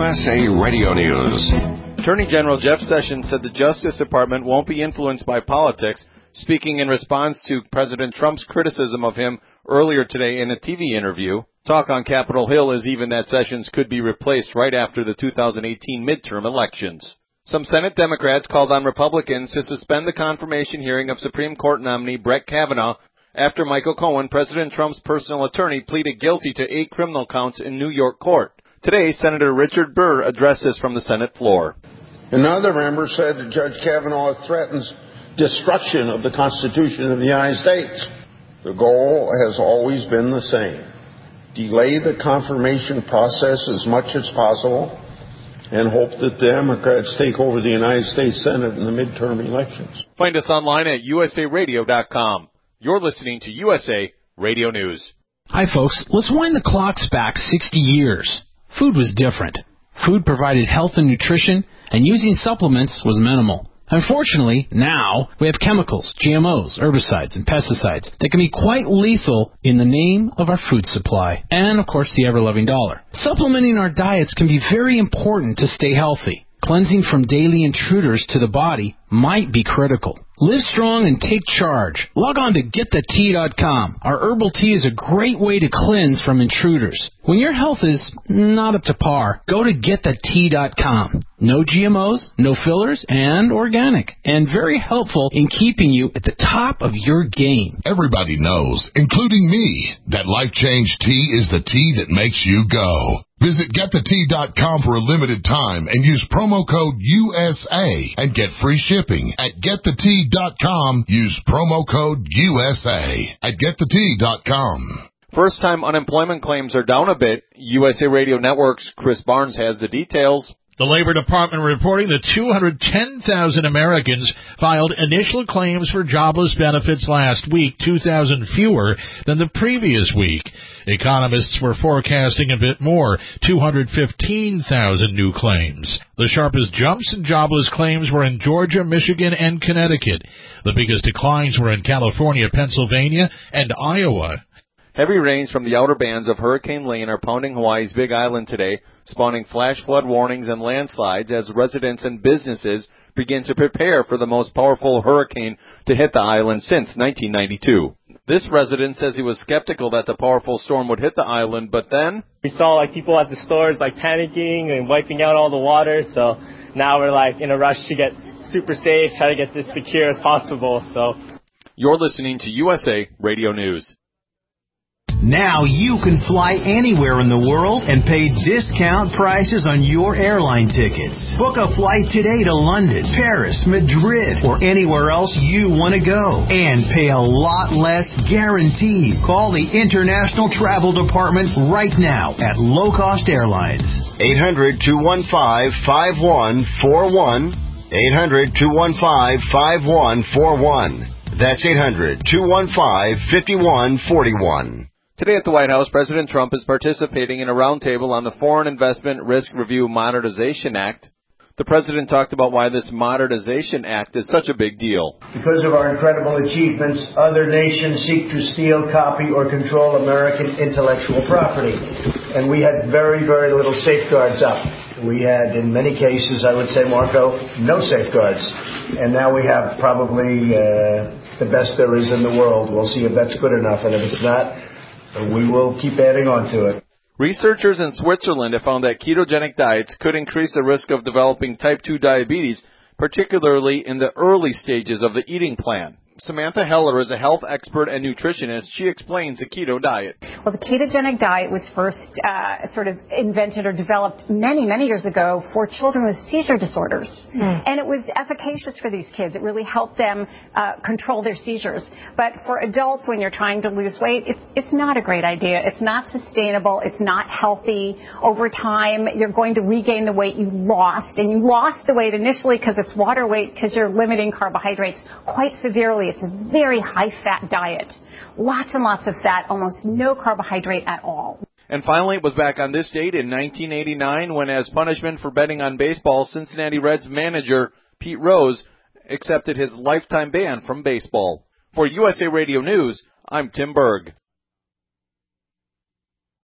USA Radio News. Attorney General Jeff Sessions said the Justice Department won't be influenced by politics, speaking in response to President Trump's criticism of him earlier today in a TV interview. Talk on Capitol Hill is even that Sessions could be replaced right after the 2018 midterm elections. Some Senate Democrats called on Republicans to suspend the confirmation hearing of Supreme Court nominee Brett Kavanaugh after Michael Cohen, President Trump's personal attorney, pleaded guilty to 8 criminal counts in New York court. Today, Senator Richard Burr addressed this from the Senate floor. Another member said that Judge Kavanaugh threatens destruction of the Constitution of the United States. The goal has always been the same. Delay the confirmation process as much as possible and hope that the Democrats take over the United States Senate in the midterm elections. Find us online at usaradio.com. You're listening to USA Radio News. Hi, folks. Let's wind the clocks back 60 years. Food was different. Food provided health and nutrition, and using supplements was minimal. Unfortunately, now we have chemicals, GMOs, herbicides, and pesticides that can be quite lethal in the name of our food supply and, of course, the ever-loving dollar. Supplementing our diets can be very important to stay healthy. Cleansing from daily intruders to the body might be critical. Live strong and take charge. Log on to getthetea.com. Our herbal tea is a great way to cleanse from intruders. When your health is not up to par, go to getthetea.com. No GMOs, no fillers, and organic. And very helpful in keeping you at the top of your game. Everybody knows, including me, that Life Change Tea is the tea that makes you go. Visit getthetea.com for a limited time and use promo code USA and get free shipping. At getthetea.com, use promo code USA at getthetea.com. First-time unemployment claims are down a bit. USA Radio Network's Chris Barnes has the details. The Labor Department reporting that 210,000 Americans filed initial claims for jobless benefits last week, 2,000 fewer than the previous week. Economists were forecasting a bit more, 215,000 new claims. The sharpest jumps in jobless claims were in Georgia, Michigan, and Connecticut. The biggest declines were in California, Pennsylvania, and Iowa. Heavy rains from the outer bands of Hurricane Lane are pounding Hawaii's Big Island today, spawning flash flood warnings and landslides as residents and businesses begin to prepare for the most powerful hurricane to hit the island since 1992. This resident says he was skeptical that the powerful storm would hit the island, but then we saw people at the stores panicking and wiping out all the water, so now we're in a rush to get super safe, try to get this secure as possible. So you're listening to USA Radio News. Now you can fly anywhere in the world and pay discount prices on your airline tickets. Book a flight today to London, Paris, Madrid, or anywhere else you want to go. And pay a lot less guaranteed. Call the International Travel Department right now at Low Cost Airlines. 800-215-5141. 800-215-5141. That's 800-215-5141. Today at the White House, President Trump is participating in a roundtable on the Foreign Investment Risk Review Modernization Act. The president talked about why this Modernization Act is such a big deal. Because of our incredible achievements, other nations seek to steal, copy, or control American intellectual property. And we had very, very little safeguards up. We had, in many cases, I would say, Marco, no safeguards. And now we have probably the best there is in the world. We'll see if that's good enough. And if it's not, we will keep adding on to it. Researchers in Switzerland have found that ketogenic diets could increase the risk of developing type 2 diabetes, particularly in the early stages of the eating plan. Samantha Heller is a health expert and nutritionist. She explains the keto diet. Well, the ketogenic diet was first sort of invented or developed many, many years ago for children with seizure disorders. And it was efficacious for these kids. It really helped them control their seizures. But for adults, when you're trying to lose weight, it's not a great idea. It's not sustainable. It's not healthy. Over time, you're going to regain the weight you lost. And you lost the weight initially because it's water weight, because you're limiting carbohydrates quite severely. It's a very high-fat diet. Lots and lots of fat, almost no carbohydrate at all. And finally, it was back on this date in 1989 when, as punishment for betting on baseball, Cincinnati Reds manager Pete Rose accepted his lifetime ban from baseball. For USA Radio News, I'm Tim Berg.